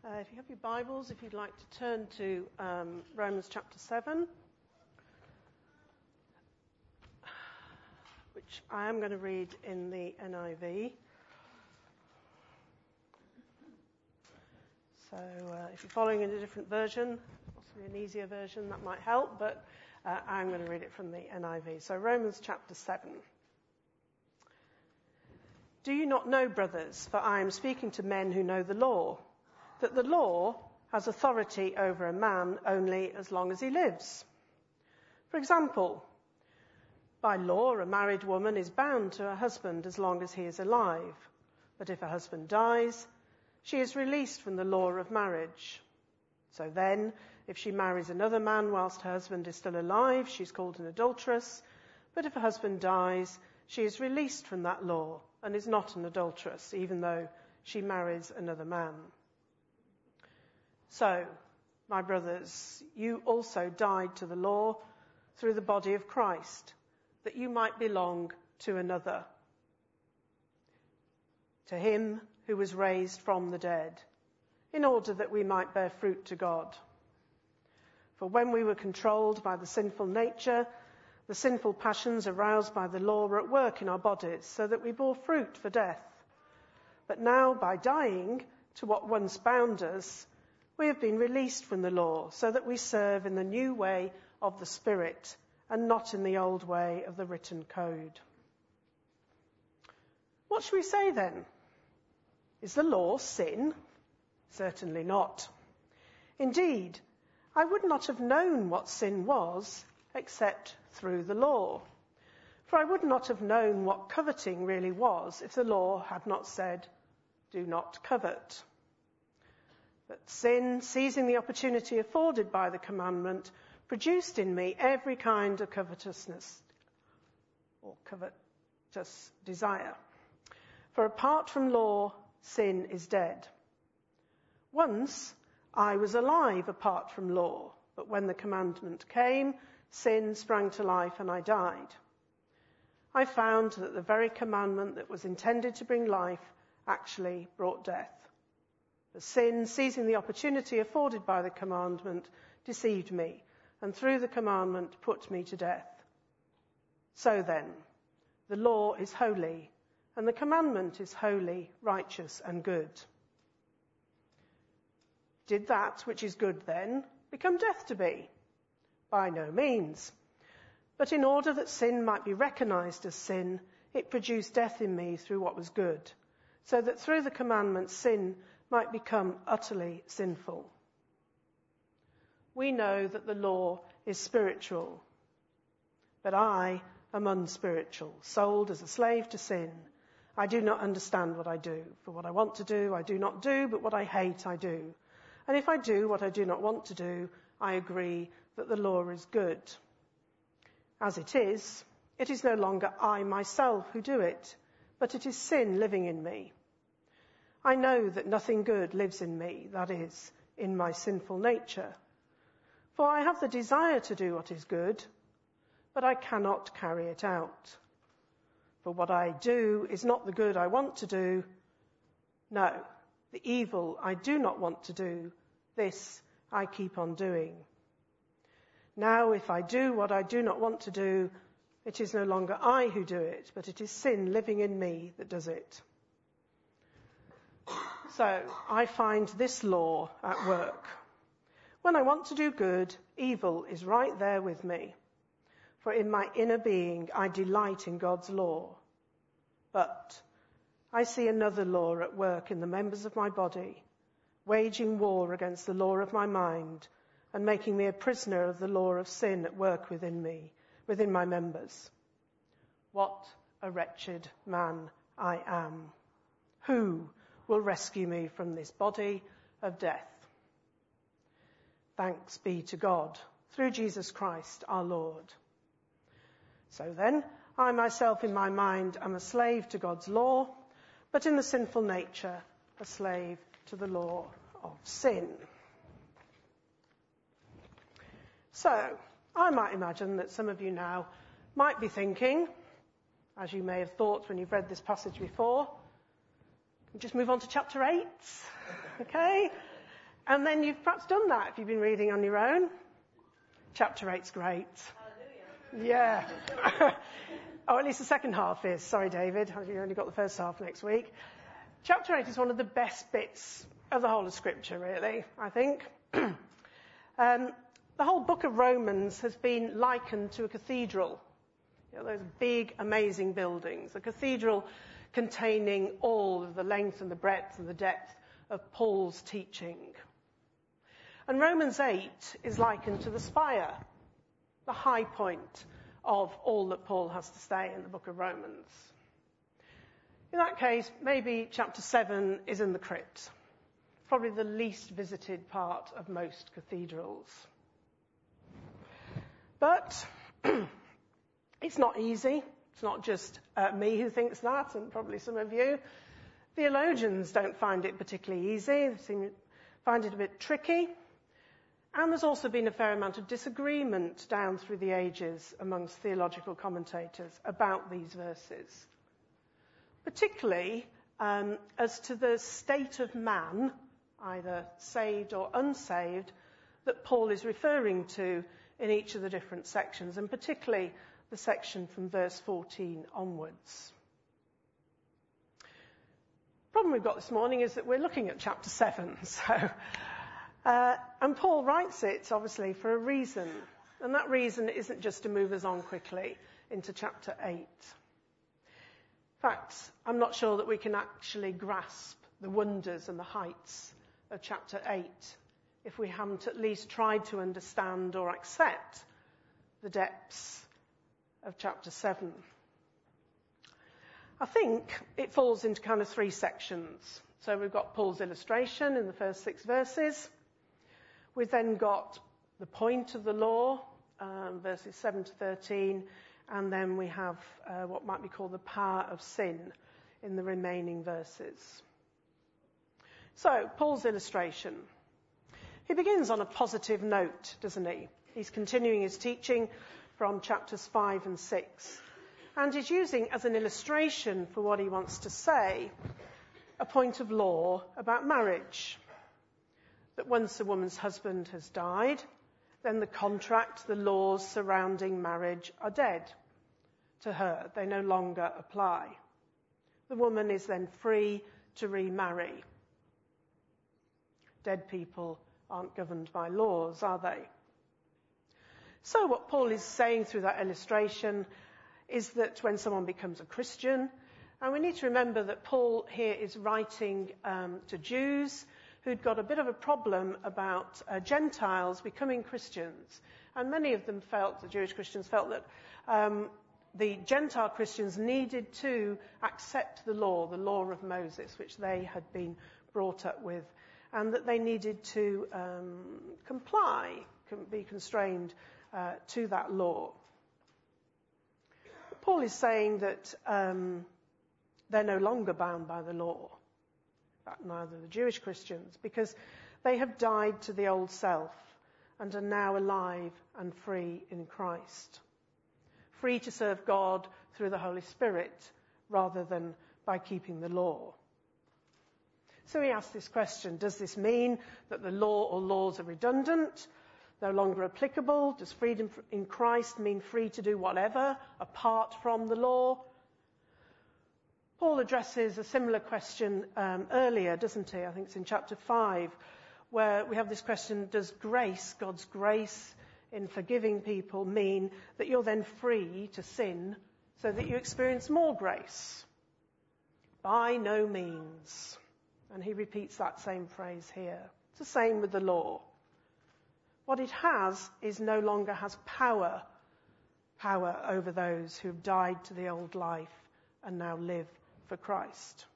If you have your Bibles, if you'd like to turn to Romans chapter 7, which I am going to read in the NIV. So if you're following in a different version, possibly an easier version, that might help, but I'm going to read it from the NIV. So Romans chapter 7. Do you not know, brothers, for I am speaking to men who know the law, that the law has authority over a man only as long as he lives? For example, by law, a married woman is bound to her husband as long as he is alive. But if her husband dies, she is released from the law of marriage. So then, if she marries another man whilst her husband is still alive, she's called an adulteress. But if her husband dies, she is released from that law and is not an adulteress, even though she marries another man. So, my brothers, you also died to the law through the body of Christ, that you might belong to another, to him who was raised from the dead, in order that we might bear fruit to God. For when we were controlled by the sinful nature, the sinful passions aroused by the law were at work in our bodies, so that we bore fruit for death. But now, by dying to what once bound us, we have been released from the law, so that we serve in the new way of the Spirit, and not in the old way of the written code. What shall we say then? Is the law sin? Certainly not. Indeed, I would not have known what sin was except through the law. For I would not have known what coveting really was if the law had not said, "Do not covet." But sin, seizing the opportunity afforded by the commandment, produced in me every kind of covetousness or covetous desire. For apart from law, sin is dead. Once I was alive apart from law, but when the commandment came, sin sprang to life and I died. I found that the very commandment that was intended to bring life actually brought death. The sin, seizing the opportunity afforded by the commandment, deceived me, and through the commandment put me to death. So then, the law is holy, and the commandment is holy, righteous, and good. Did that which is good then become death to me? By no means. But in order that sin might be recognized as sin, it produced death in me through what was good, so that through the commandment sin might become utterly sinful. We know that the law is spiritual, but I am unspiritual, sold as a slave to sin. I do not understand what I do. For what I want to do, I do not do, but what I hate, I do. And if I do what I do not want to do, I agree that the law is good. As it is no longer I myself who do it, but it is sin living in me. I know that nothing good lives in me, that is, in my sinful nature. For I have the desire to do what is good, but I cannot carry it out. For what I do is not the good I want to do. No, the evil I do not want to do, this I keep on doing. Now, if I do what I do not want to do, it is no longer I who do it, but it is sin living in me that does it. So, I find this law at work. When I want to do good, evil is right there with me. For in my inner being, I delight in God's law. But I see another law at work in the members of my body, waging war against the law of my mind, and making me a prisoner of the law of sin at work within me, within my members. What a wretched man I am. Who will rescue me from this body of death? Thanks be to God, through Jesus Christ our Lord. So then, I myself in my mind am a slave to God's law, but in the sinful nature, a slave to the law of sin. So, I might imagine that some of you now might be thinking, as you may have thought when you've read this passage before, just move on to chapter 8, okay? And then you've perhaps done that if you've been reading on your own. Chapter 8's great. Hallelujah. Yeah. Oh, at least the second half is. Sorry, David. You've only got the first half next week. Chapter 8 is one of the best bits of the whole of Scripture, really, I think. The whole book of Romans has been likened to a cathedral. You know, those big, amazing buildings. A cathedral containing all of the length and the breadth and the depth of Paul's teaching. And Romans 8 is likened to the spire, the high point of all that Paul has to say in the book of Romans. In that case, maybe chapter 7 is in the crypt, probably the least visited part of most cathedrals. But it's not easy. It's not just me who thinks that, and probably some of you. Theologians don't find it particularly easy. They seem to find it a bit tricky. And there's also been a fair amount of disagreement down through the ages amongst theological commentators about these verses. Particularly as to the state of man, either saved or unsaved, that Paul is referring to in each of the different sections, and particularly the section from verse 14 onwards. The problem we've got this morning is that we're looking at chapter 7, and Paul writes it, obviously, for a reason. And that reason isn't just to move us on quickly into chapter 8. In fact, I'm not sure that we can actually grasp the wonders and the heights of chapter 8 if we haven't at least tried to understand or accept the depths of chapter 7. I think it falls into kind of 3 sections. So we've got Paul's illustration in the first 6 verses. We've then got the point of the law, verses 7 to 13, and then we have what might be called the power of sin in the remaining verses. So, Paul's illustration. He begins on a positive note, doesn't he? He's continuing his teaching from chapters 5 and 6, and he's using as an illustration for what he wants to say a point of law about marriage. That once a woman's husband has died, then the contract, the laws surrounding marriage are dead to her. They no longer apply. The woman is then free to remarry. Dead people aren't governed by laws, are they? So what Paul is saying through that illustration is that when someone becomes a Christian, and we need to remember that Paul here is writing to Jews who'd got a bit of a problem about Gentiles becoming Christians. And many of them felt, the Jewish Christians felt that the Gentile Christians needed to accept the law of Moses, which they had been brought up with, and that they needed to comply, be constrained to that law. Paul is saying that they're no longer bound by the law. Neither the Jewish Christians, because they have died to the old self and are now alive and free in Christ. Free to serve God through the Holy Spirit rather than by keeping the law. So he asks this question, does this mean that the law or laws are redundant, no longer applicable? Does freedom in Christ mean free to do whatever apart from the law? Paul addresses a similar question earlier, doesn't he? I think it's in chapter 5, where we have this question, does grace, God's grace in forgiving people, mean that you're then free to sin so that you experience more grace? By no means. And he repeats that same phrase here. It's the same with the law. What it has is no longer has power over those who've died to the old life and now live for Christ.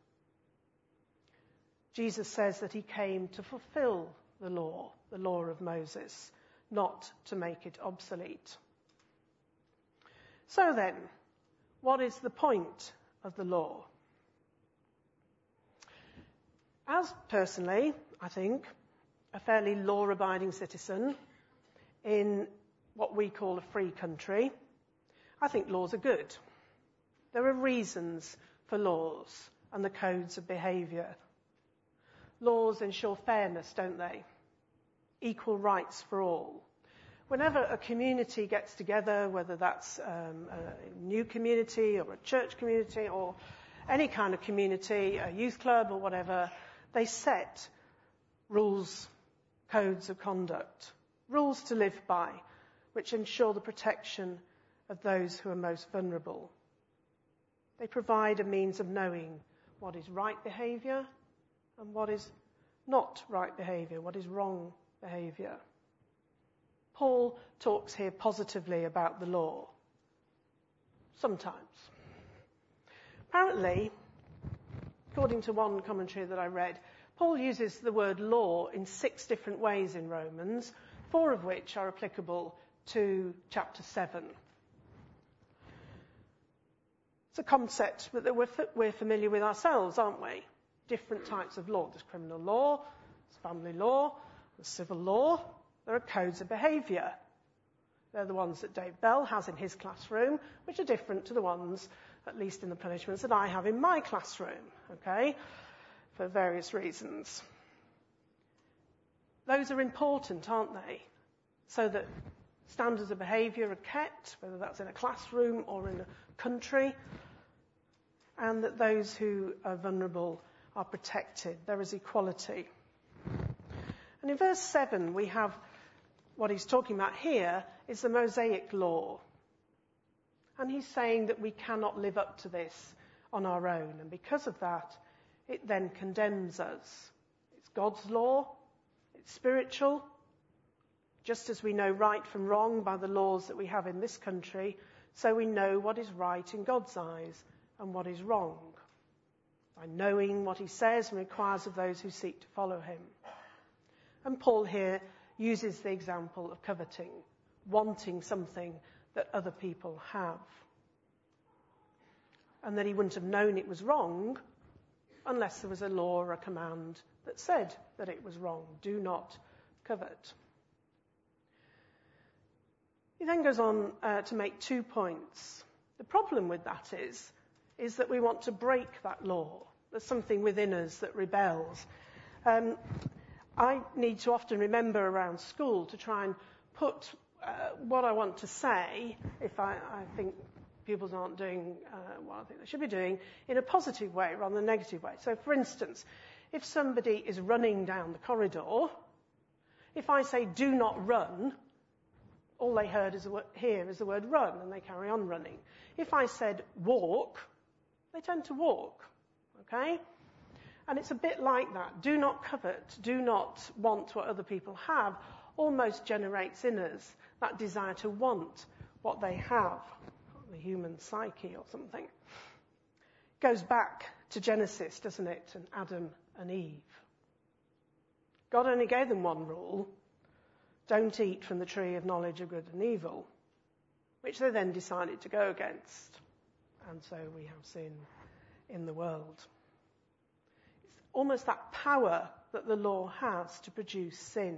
Jesus says that he came to fulfill the law of Moses, not to make it obsolete. So then, what is the point of the law? As personally, I think, a fairly law-abiding citizen in what we call a free country, I think laws are good. There are reasons for laws and the codes of behaviour. Laws ensure fairness, don't they? equal rights for all. Whenever a community gets together, whether that's a new community or a church community or any kind of community, a youth club or whatever, they set rules, codes of conduct, rules to live by, which ensure the protection of those who are most vulnerable. They provide a means of knowing what is right behaviour and what is not right behaviour, what is wrong behaviour. Paul talks here positively about the law. Sometimes. Apparently, according to one commentary that I read, Paul uses the word law in 6 different ways in Romans, 4 of which are applicable to chapter 7. It's a concept that we're familiar with ourselves, aren't we? Different types of law. There's criminal law, there's family law, there's civil law. There are codes of behaviour. They're the ones that Dave Bell has in his classroom, which are different to the ones, at least in the punishments, that I have in my classroom, okay, for various reasons. Those are important, aren't they? So that standards of behaviour are kept, whether that's in a classroom or in a country, and that those who are vulnerable are protected. There is equality. And in verse 7, we have what he's talking about here is the Mosaic law. And he's saying that we cannot live up to this on our own. And because of that, it then condemns us. It's God's law. It's spiritual. Just as we know right from wrong by the laws that we have in this country, so we know what is right in God's eyes and what is wrong, by knowing what he says and requires of those who seek to follow him. And Paul here uses the example of coveting, wanting something that other people have. And that he wouldn't have known it was wrong unless there was a law or a command that said that it was wrong. Do not covet. He then goes on to make 2 points. The problem with that is that we want to break that law. There's something within us that rebels. I need to often remember around school to try and put what I want to say, if I think pupils aren't doing what I think they should be doing, in a positive way rather than a negative way. So, for instance, if somebody is running down the corridor, if I say, do not run, all they hear is the word run, and they carry on running. If I said walk, they tend to walk, okay? And it's a bit like that. Do not covet, do not want what other people have, almost generates in us that desire to want what they have, the human psyche or something. Goes back to Genesis, doesn't it, and Adam and Eve. God only gave them one rule: don't eat from the tree of knowledge of good and evil, which they then decided to go against. And so we have sin in the world. It's almost that power that the law has to produce sin.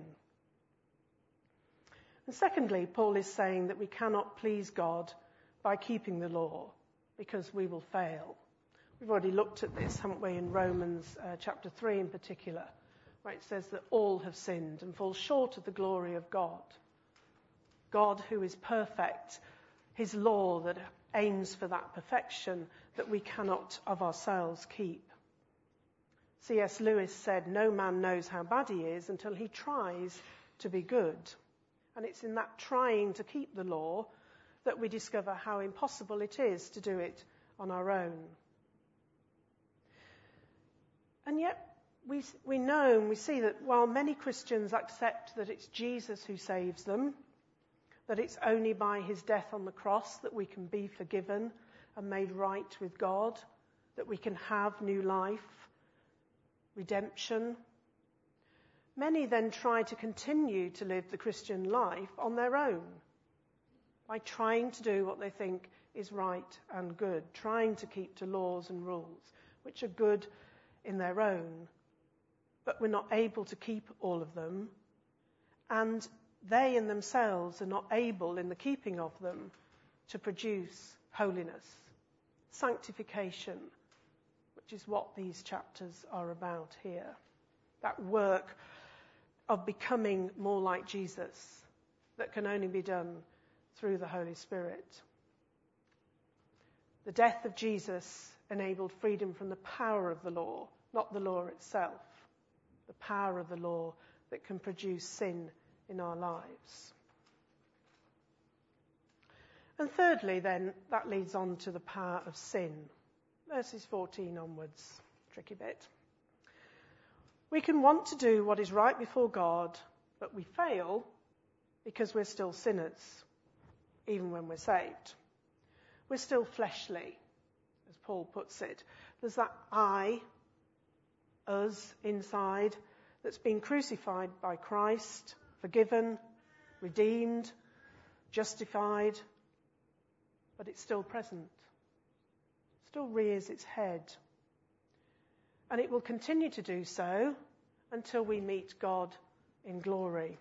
And secondly, Paul is saying that we cannot please God by keeping the law, because we will fail. We've already looked at this, haven't we, in Romans chapter 3 in particular, where it says that all have sinned and fall short of the glory of God. God who is perfect, his law that aims for that perfection that we cannot of ourselves keep. C.S. Lewis said, no man knows how bad he is until he tries to be good. And it's in that trying to keep the law that we discover how impossible it is to do it on our own. And yet we know and we see that while many Christians accept that it's Jesus who saves them, that it's only by his death on the cross that we can be forgiven and made right with God, that we can have new life, redemption. Many then try to continue to live the Christian life on their own, by trying to do what they think is right and good, trying to keep to laws and rules, which are good in their own, but we're not able to keep all of them, and they in themselves are not able, in the keeping of them, to produce holiness, sanctification, which is what these chapters are about here. That work of becoming more like Jesus that can only be done through the Holy Spirit. The death of Jesus enabled freedom from the power of the law, not the law itself. The power of the law that can produce sin in our lives. And thirdly, then, that leads on to the power of sin. Verses 14 onwards, tricky bit. We can want to do what is right before God, but we fail because we're still sinners, even when we're saved. We're still fleshly, as Paul puts it. There's that I, us, inside, that's been crucified by Christ, forgiven, redeemed, justified, but it's still present. Still rears its head. And it will continue to do so until we meet God in glory.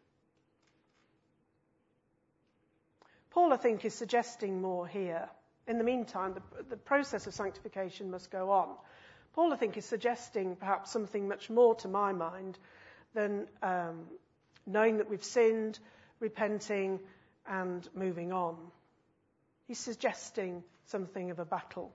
Paul, I think, is suggesting more here. In the meantime, the process of sanctification must go on. Paul, I think, is suggesting perhaps something much more to my mind than knowing that we've sinned, repenting, and moving on. He's suggesting something of a battle.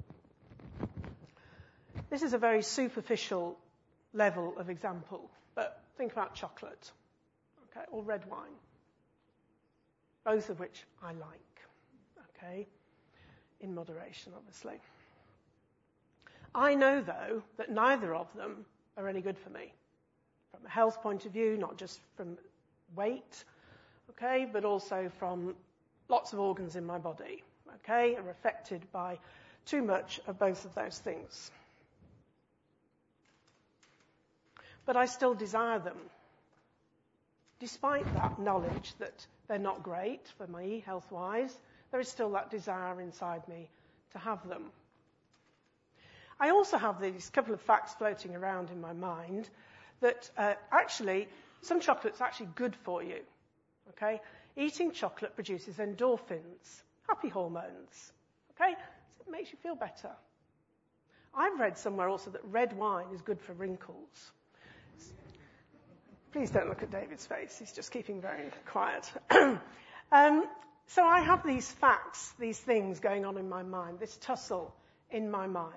This is a very superficial level of example, but think about chocolate, okay, or red wine, both of which I like, okay, in moderation, obviously. I know, though, that neither of them are any good for me, from a health point of view, not just from weight, okay, but also from lots of organs in my body, okay, are affected by too much of both of those things. But I still desire them. Despite that knowledge that they're not great for me, health-wise, there is still that desire inside me to have them. I also have these couple of facts floating around in my mind that actually, some chocolate's actually good for you, okay? Eating chocolate produces endorphins, happy hormones, okay? So it makes you feel better. I've read somewhere also that red wine is good for wrinkles. Please don't look at David's face. He's just keeping very quiet. So I have these facts, these things going on in my mind, this tussle in my mind.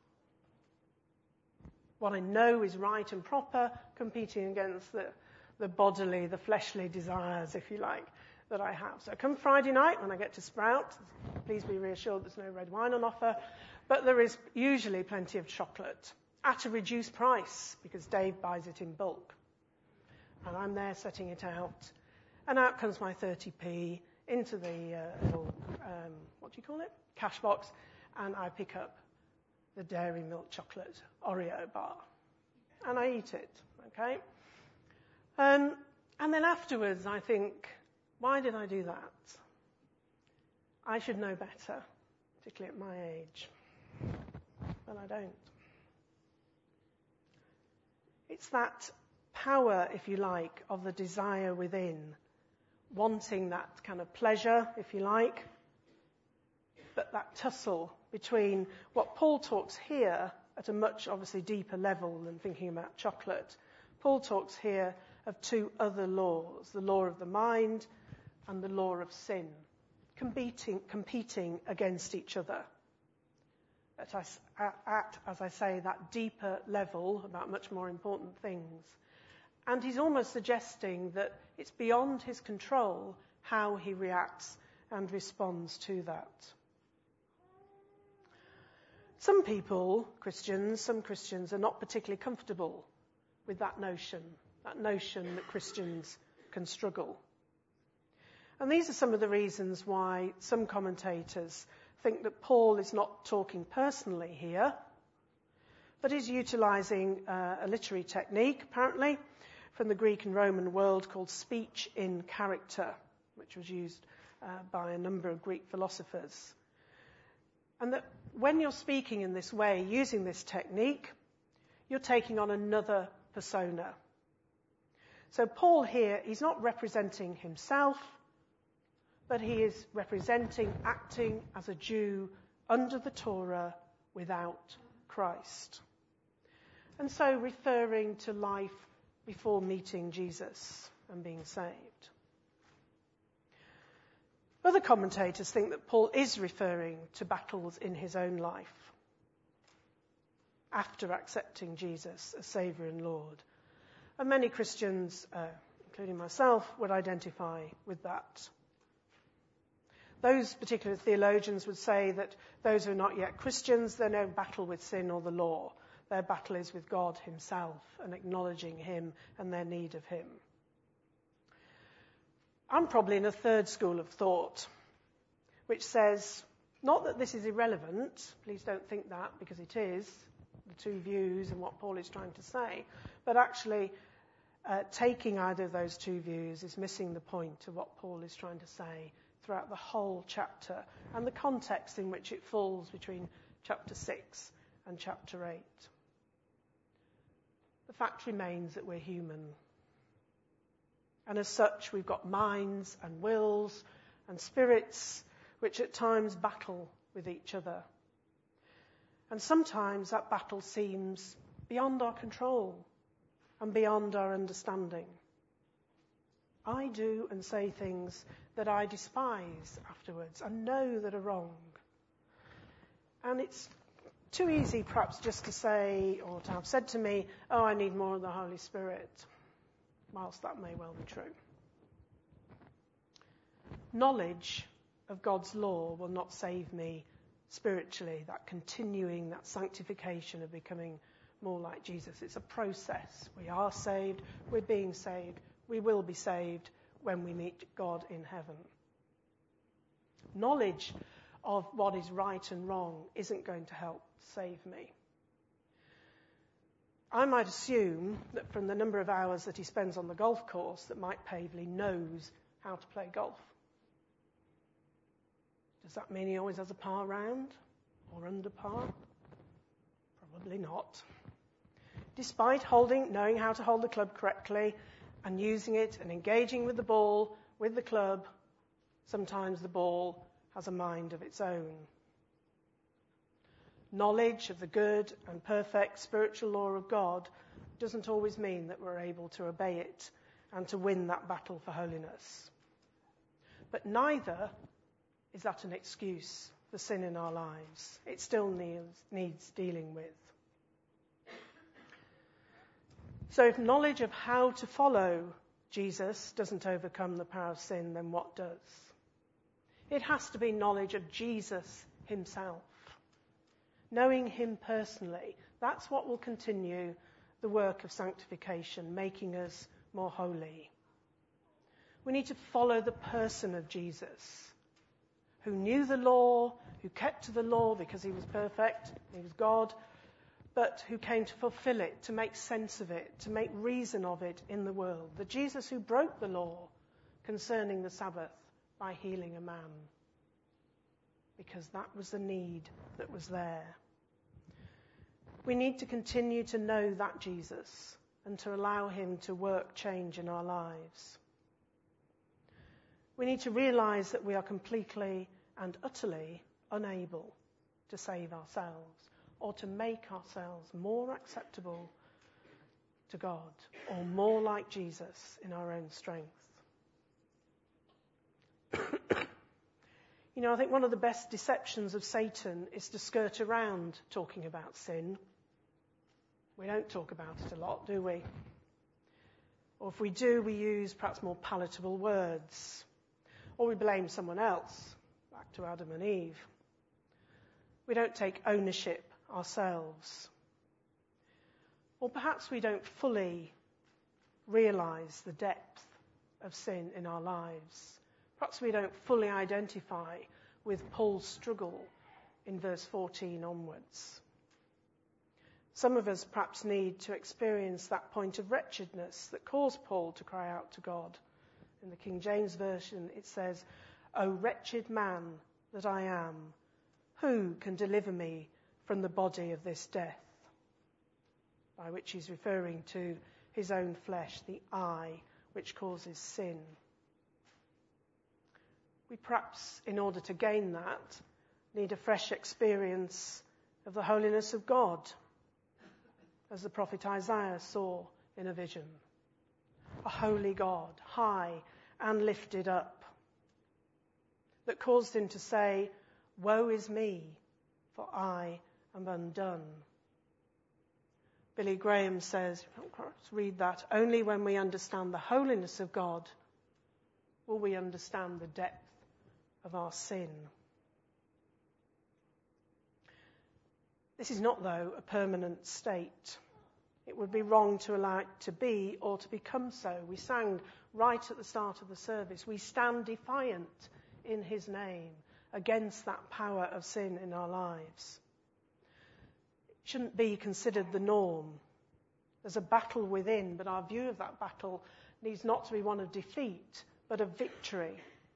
What I know is right and proper, competing against the bodily, the fleshly desires, if you like, that I have. So come Friday night when I get to Sprout, please be reassured there's no red wine on offer, but there is usually plenty of chocolate at a reduced price because Dave buys it in bulk. And I'm there setting it out. And out comes my 30p into the little, cash box. And I pick up the Dairy Milk Chocolate Oreo bar. And I eat it, okay? And then afterwards I think, why did I do that? I should know better, particularly at my age. But I don't. It's that power, if you like, of the desire within, wanting that kind of pleasure, if you like, but that tussle between what Paul talks here at a much, obviously, deeper level than thinking about chocolate. Paul talks here of two other laws, the law of the mind and the law of sin, competing against each other. At, as I say, that deeper level about much more important things. And he's almost suggesting that it's beyond his control how he reacts and responds to that. Some Christians are not particularly comfortable with that notion that Christians can struggle. And these are some of the reasons why some commentators think that Paul is not talking personally here, but is utilising a literary technique, apparently, from the Greek and Roman world called speech in character, which was used by a number of Greek philosophers. And that when you're speaking in this way, using this technique, you're taking on another persona. So Paul here, he's not representing himself, but he is representing, acting as a Jew under the Torah without Christ. And so referring to life before meeting Jesus and being saved. Other commentators think that Paul is referring to battles in his own life after accepting Jesus as Saviour and Lord. And many Christians, including myself, would identify with that. Those particular theologians would say that those who are not yet Christians, they don't battle with sin or the law. Their battle is with God himself and acknowledging him and their need of him. I'm probably in a third school of thought, which says, not that this is irrelevant, please don't think that, because it is, the two views and what Paul is trying to say, but actually taking either of those two views is missing the point of what Paul is trying to say throughout the whole chapter and the context in which it falls between chapter 6 and chapter 8. The fact remains that we're human. And as such, we've got minds and wills and spirits which at times battle with each other. And sometimes that battle seems beyond our control and beyond our understanding. I do and say things that I despise afterwards and know that are wrong. And it's too easy perhaps just to say or to have said to me, oh, I need more of the Holy Spirit, whilst that may well be true. Knowledge of God's law will not save me spiritually, that continuing, that sanctification of becoming more like Jesus. It's a process. We are saved, we're being saved, we will be saved when we meet God in heaven. Knowledge of what is right and wrong isn't going to help save me. I might assume that from the number of hours that he spends on the golf course that Mike Pavley knows how to play golf. Does that mean he always has a par round or under par? Probably not. Despite knowing how to hold the club correctly and using it and engaging with the ball, with the club, sometimes the ball has a mind of its own. Knowledge of the good and perfect spiritual law of God doesn't always mean that we're able to obey it and to win that battle for holiness. But neither is that an excuse for sin in our lives. It still needs dealing with. So if knowledge of how to follow Jesus doesn't overcome the power of sin, then what does? It has to be knowledge of Jesus himself. Knowing him personally, that's what will continue the work of sanctification, making us more holy. We need to follow the person of Jesus, who knew the law, who kept to the law because he was perfect, he was God, but who came to fulfill it, to make sense of it, to make reason of it in the world. The Jesus who broke the law concerning the Sabbath by healing a man, because that was the need that was there. We need to continue to know that Jesus and to allow him to work change in our lives. We need to realize that we are completely and utterly unable to save ourselves or to make ourselves more acceptable to God or more like Jesus in our own strength. I think one of the best deceptions of Satan is to skirt around talking about sin. We don't talk about it a lot, do we? Or if we do, we use perhaps more palatable words. Or we blame someone else, back to Adam and Eve. We don't take ownership ourselves. Or perhaps we don't fully realize the depth of sin in our lives. Perhaps we don't fully identify with Paul's struggle in verse 14 onwards. Some of us perhaps need to experience that point of wretchedness that caused Paul to cry out to God. In the King James Version, it says, "O wretched man that I am, who can deliver me from the body of this death?" By which he's referring to his own flesh, the I, which causes sin. We perhaps, in order to gain that, need a fresh experience of the holiness of God, as the prophet Isaiah saw in a vision. a holy God, high and lifted up, that caused him to say, "Woe is me, for I am undone." Billy Graham says, let's read that, "Only when we understand the holiness of God will we understand the depth of our sin." This is not, though, a permanent state. It would be wrong to allow it to be or to become so. We sang right at the start of the service, we stand defiant in his name against that power of sin in our lives. It shouldn't be considered the norm. There's a battle within, but our view of that battle needs not to be one of defeat, but of victory.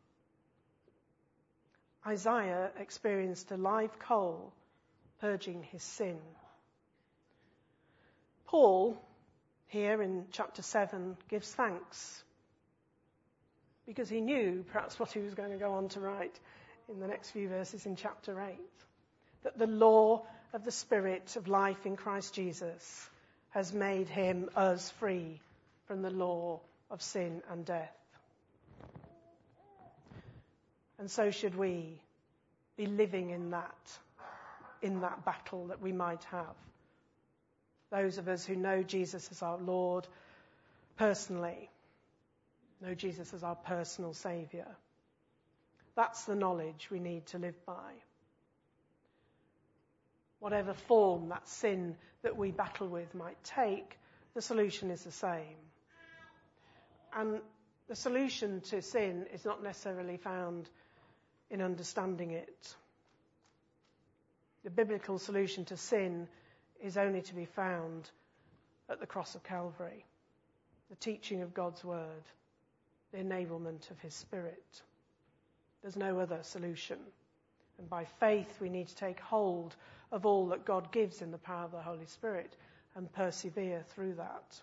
Isaiah experienced a live coal purging his sin. Paul, here in chapter 7, gives thanks because he knew perhaps what he was going to go on to write in the next few verses in chapter 8, that the law of the Spirit of life in Christ Jesus has made him, us, free from the law of sin and death. And so should we be living in that battle that we might have. Those of us who know Jesus as our Lord personally, know Jesus as our personal Saviour. That's the knowledge we need to live by. Whatever form that sin that we battle with might take, the solution is the same. And the solution to sin is not necessarily found in understanding it. The biblical solution to sin is only to be found at the cross of Calvary. The teaching of God's word, the enablement of his Spirit. There's no other solution. And by faith we need to take hold of all that God gives in the power of the Holy Spirit and persevere through that.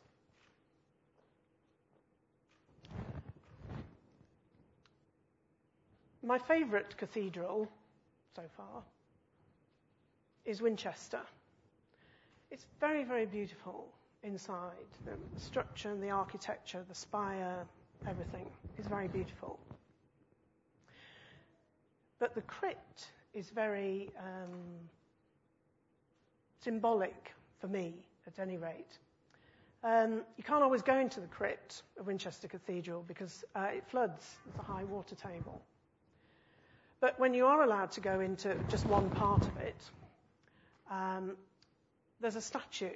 My favourite cathedral so far is Winchester. It's very, very beautiful inside. The structure and the architecture, the spire, everything is very beautiful. But the crypt is very symbolic for me, at any rate. You can't always go into the crypt of Winchester Cathedral because it floods. There's a high water table. But when you are allowed to go into just one part of it, there's a statue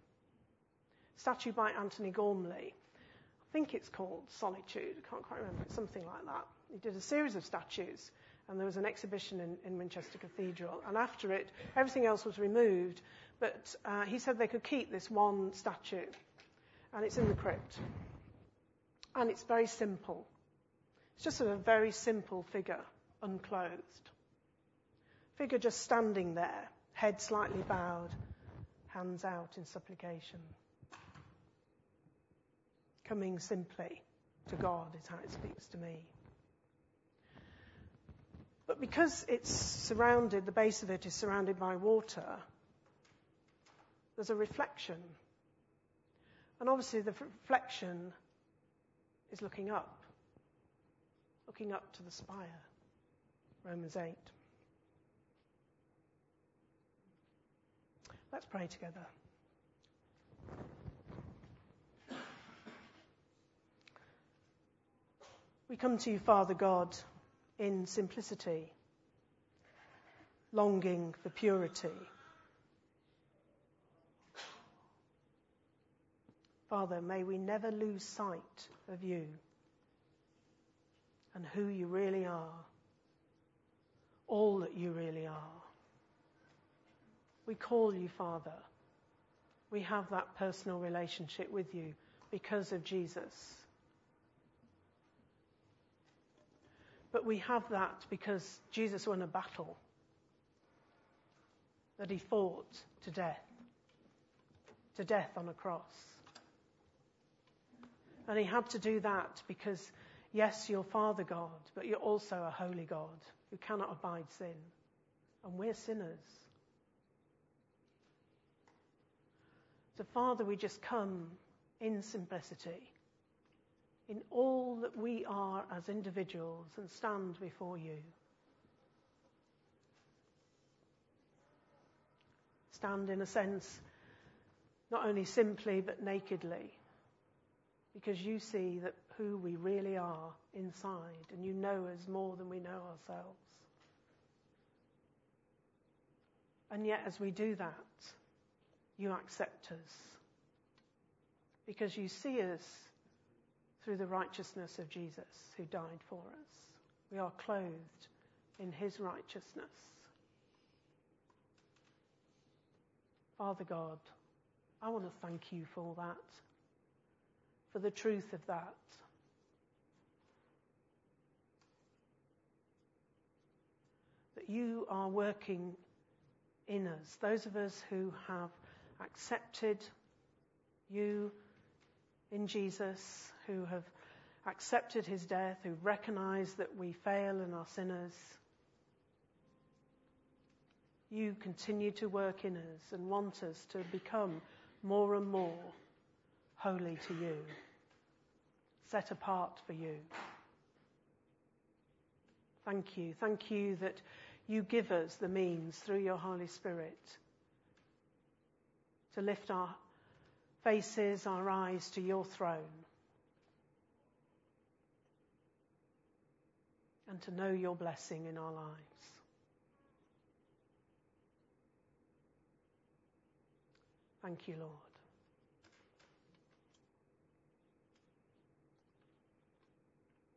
by Anthony Gormley. I think it's called Solitude. I can't quite remember. It's something like that. He did a series of statues, and there was an exhibition in Winchester Cathedral. And after it, everything else was removed. But he said they could keep this one statue, and it's in the crypt. And it's very simple. It's just a very simple figure, unclothed. Figure just standing there, head slightly bowed, hands out in supplication. Coming simply to God is how it speaks to me. But because it's surrounded, the base of it is surrounded by water, there's a reflection. And obviously the reflection is looking up to the spire. Romans 8. Let's pray together. We come to you, Father God, in simplicity, longing for purity. Father, may we never lose sight of you and who you really are, all that you really are. We call you Father. We have that personal relationship with you because of Jesus. But we have that because Jesus won a battle that he fought to death on a cross. And he had to do that because, yes, you're Father God, but you're also a holy God who cannot abide sin. And we're sinners. So, Father, we just come in simplicity, in all that we are as individuals and stand before you. Stand in a sense, not only simply but nakedly, because you see that who we really are inside, and you know us more than we know ourselves. And yet as we do that, you accept us, because you see us through the righteousness of Jesus who died for us. We are clothed in his righteousness. Father God, I want to thank you for that, for the truth of that. That you are working in us, those of us who have accepted you in Jesus, who have accepted his death, who recognize that we fail and are sinners. You continue to work in us and want us to become more and more holy to you, set apart for you. Thank you. Thank you that you give us the means through your Holy Spirit to lift our faces, our eyes to your throne, and to know your blessing in our lives. Thank you, Lord.